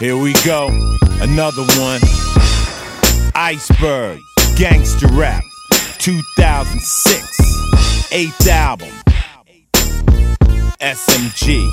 Here we go, another one. Iceberg, Gangsta Rap, 2006, 8th album, SMG.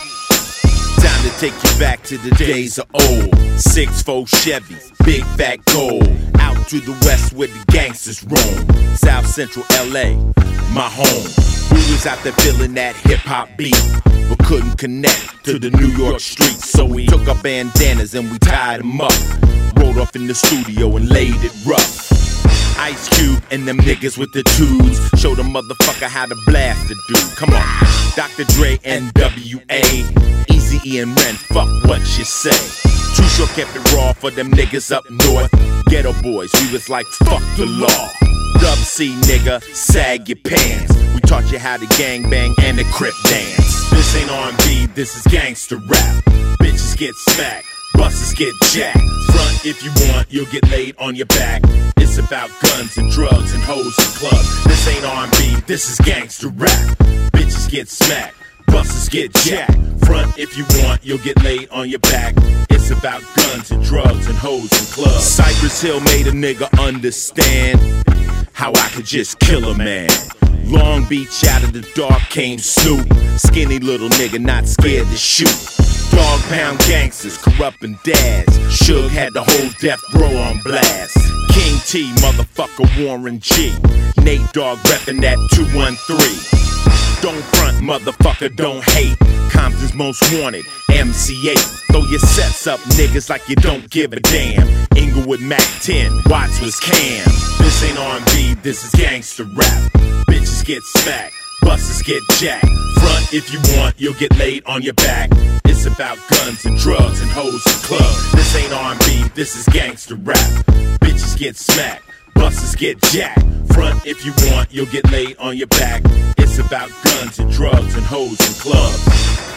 Time to take you back to the days of old. 6'4" Chevy, big fat gold. Out to the west where the gangsters roam. South Central LA, my home. We was out there feeling that hip-hop beat, but couldn't connect to the New York streets. So we took our bandanas and we tied them up. Rolled off in the studio and laid it rough. Ice Cube and them niggas with the tubes showed a motherfucker how to blast a dude. Come on, Dr. Dre, NWA, Eazy-E and Ren, fuck what you say. Too Short kept it raw for them niggas up north. Ghetto boys, we was like fuck the law. Dub C nigga, sag your pants. We taught you how to gangbang and the crip dance. This ain't R&B, this is gangster rap. Bitches get smacked, busters get jacked. Front if you want, you'll get laid on your back. It's about guns and drugs and hoes and clubs. This ain't R&B, this is gangster rap. Bitches get smacked, busters get jacked. Front if you want, you'll get laid on your back. It's about guns and drugs and hoes and clubs. Cypress Hill made a nigga understand how I could just kill a man. Long Beach out of the dark came Snoop. Skinny little nigga not scared to shoot. Dog pound gangsters, corrupting dads. Suge had the whole death row on blast. King T, motherfucker Warren G. Nate Dogg reppin' that 213. Don't front, motherfucker, don't hate. Compton's most wanted, MC8. Throw your sets up, niggas, like you don't give a damn. Inglewood Mac 10, Watts was Cam. This ain't R&B, this is gangster rap. Bitches get smacked, busters get jacked. Front if you want, you'll get laid on your back. It's about guns and drugs and hoes and clubs. This ain't R&B, this is gangster rap. Bitches get smacked, busters get jacked. Front if you want, you'll get laid on your back. It's about guns and drugs and hoes and clubs.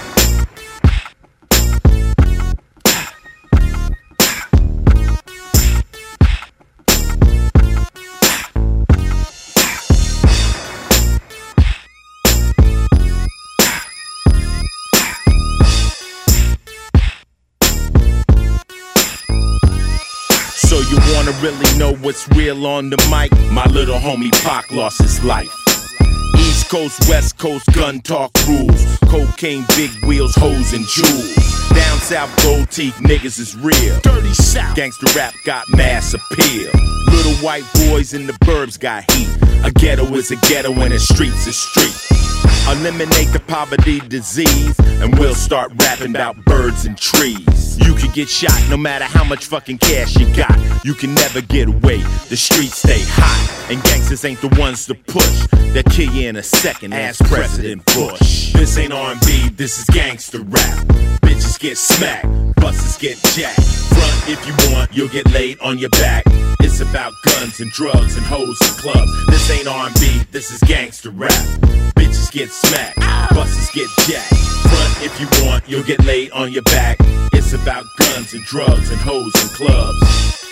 So you wanna really know what's real on the mic? My little homie Pac lost his life. East Coast, West Coast, gun talk rules. Cocaine, big wheels, hoes and jewels. Down south, gold teeth, niggas is real. Dirty South, gangster rap got mass appeal. Little white boys in the burbs got heat. A ghetto is a ghetto and a street's a street. Eliminate the poverty disease, and we'll start rapping about birds and trees. You can get shot no matter how much fucking cash you got. You can never get away, the streets stay hot. And gangsters ain't the ones to push. They'll kill you in a second, ask President Bush. This ain't R&B, this is gangster rap. Bitches get smacked, busters get jacked. Front if you want, you'll get laid on your back. It's about guns and drugs and hoes and clubs. This ain't R&B, this is gangster rap. Bitches get smacked, busters get jacked. Front if you want, you'll get laid on your back. It's about guns and drugs and hoes and clubs.